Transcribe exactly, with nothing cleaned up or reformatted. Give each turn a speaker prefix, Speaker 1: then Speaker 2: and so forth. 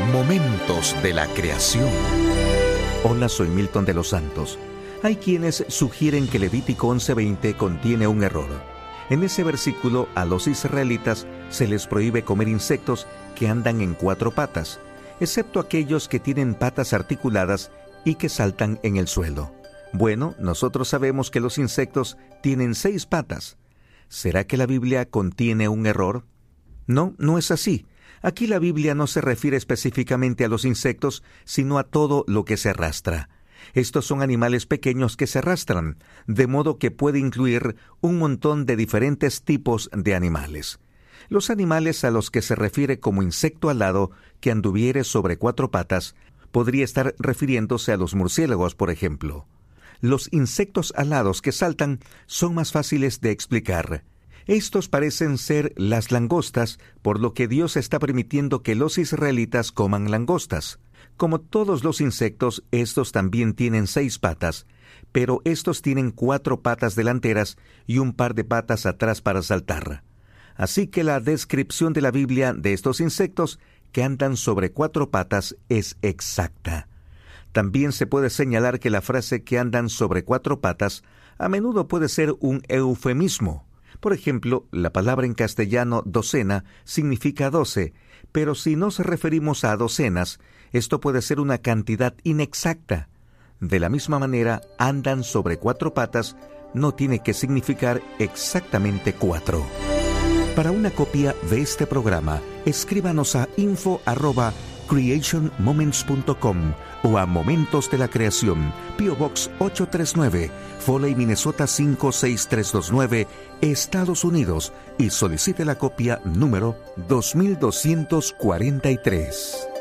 Speaker 1: Momentos de la creación. Hola, soy Milton de los Santos. Hay quienes sugieren que Levítico once veinte contiene un error. En ese versículo, a los israelitas se les prohíbe comer insectos que andan en cuatro patas, excepto aquellos que tienen patas articuladas y que saltan en el suelo. Bueno, nosotros sabemos que los insectos tienen seis patas. ¿Será que la Biblia contiene un error? No, no es así. Aquí la Biblia no se refiere específicamente a los insectos, sino a todo lo que se arrastra. Estos son animales pequeños que se arrastran, de modo que puede incluir un montón de diferentes tipos de animales. Los animales a los que se refiere como insecto alado que anduviere sobre cuatro patas, podría estar refiriéndose a los murciélagos, por ejemplo. Los insectos alados que saltan son más fáciles de explicar. Estos parecen ser las langostas, por lo que Dios está permitiendo que los israelitas coman langostas. Como todos los insectos, estos también tienen seis patas, pero estos tienen cuatro patas delanteras y un par de patas atrás para saltar. Así que la descripción de la Biblia de estos insectos que andan sobre cuatro patas es exacta. También se puede señalar que la frase que andan sobre cuatro patas a menudo puede ser un eufemismo. Por ejemplo, la palabra en castellano docena significa doce, pero si nos referimos a docenas, esto puede ser una cantidad inexacta. De la misma manera, andan sobre cuatro patas no tiene que significar exactamente cuatro. Para una copia de este programa, escríbanos a info arroba creation moments punto com o a Momentos de la Creación, P O Box ocho tres nueve, Foley, Minnesota cinco seis tres dos nueve, Estados Unidos, y solicite la copia número dos mil doscientos cuarenta y tres.